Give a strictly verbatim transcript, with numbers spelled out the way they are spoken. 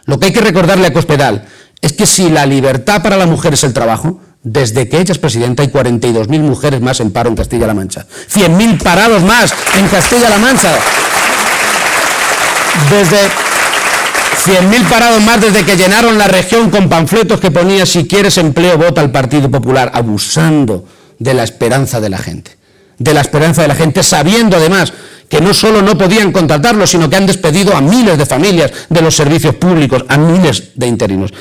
Lo que hay que recordarle a Cospedal es que si la libertad para la mujer es el trabajo, desde que ella es presidenta hay cuarenta y dos mil mujeres más en paro en Castilla-La Mancha. cien mil parados más en Castilla-La Mancha. Desde cien mil parados más desde que llenaron la región con panfletos que ponía si quieres empleo vota al Partido Popular, abusando de la esperanza de la gente. De la esperanza de la gente, sabiendo además que no solo no podían contratarlo, sino que han despedido a miles de familias de los servicios públicos, a miles de interinos.